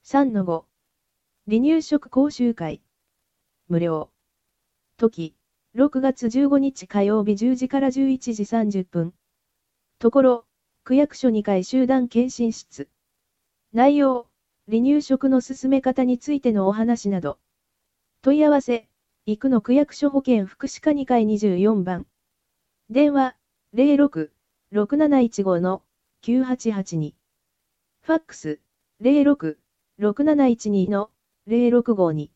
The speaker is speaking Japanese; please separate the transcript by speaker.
Speaker 1: 3-5。離乳食講習会。無料。時、6月15日火曜日10時から11時30分。ところ、区役所2階集団検診室。内容、離乳食の進め方についてのお話など。問い合わせ、生野区役所保健福祉課2階24番。電話、06-6715-9882。ファックス、06-6712-0652。